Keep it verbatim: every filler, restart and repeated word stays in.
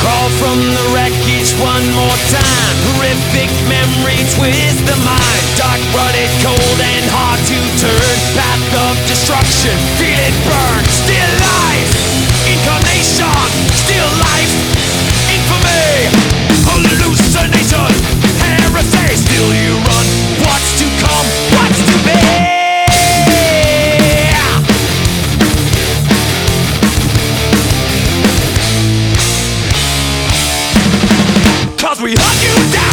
Crawl from the wreckage one more time. Horrific memory twist the mind. Dark, rutted, cold and hard to turn. Path of destruction, feel it burn. Still life, incarnation. Still life, infamy. Hallucination, heresy. Still you run, what's to come, what's to be. Cause we hunt you down.